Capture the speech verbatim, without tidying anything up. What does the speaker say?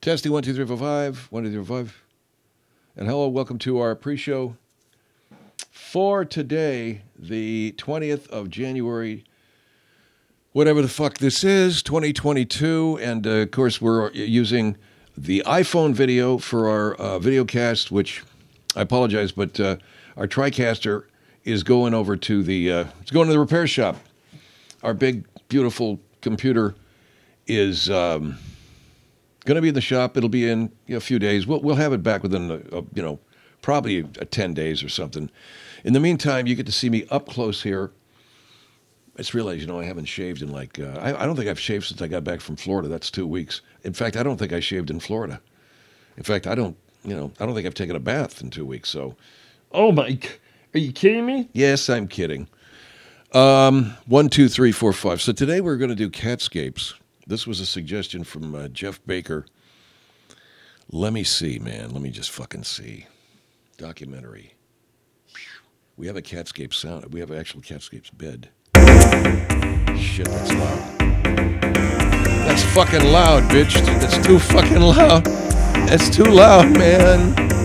Testing one, two, three, four, five. One, two, three, four, five. And hello, welcome to our pre-show for today, the twentieth of January, whatever the fuck this is, twenty twenty-two. And uh, of course, we're using the iPhone video for our uh, video cast, which I apologize, but uh, our TriCaster is going over to the, uh, it's going to the repair shop. Our big, beautiful computer is um, going to be in the shop. It'll be in you know, a few days. We'll we'll have it back within, a, a, you know, probably a, ten days or something. In the meantime, you get to see me up close here. I just realized, you know, I haven't shaved in like, uh, I, I don't think I've shaved since I got back from Florida. That's two weeks. In fact, I don't think I shaved in Florida. In fact, I don't, you know, I don't think I've taken a bath in two weeks. So, oh my, are you kidding me? Yes, I'm kidding. Um, one, two, three, four, five. So today we're going to do Catscapes. This was a suggestion from uh, Jeff Baker. Let me see, man. Let me just fucking see. Documentary. We have a Catscape sound. We have an actual Catscapes bed. Shit, that's loud. That's fucking loud, bitch. That's too fucking loud. That's too loud, man.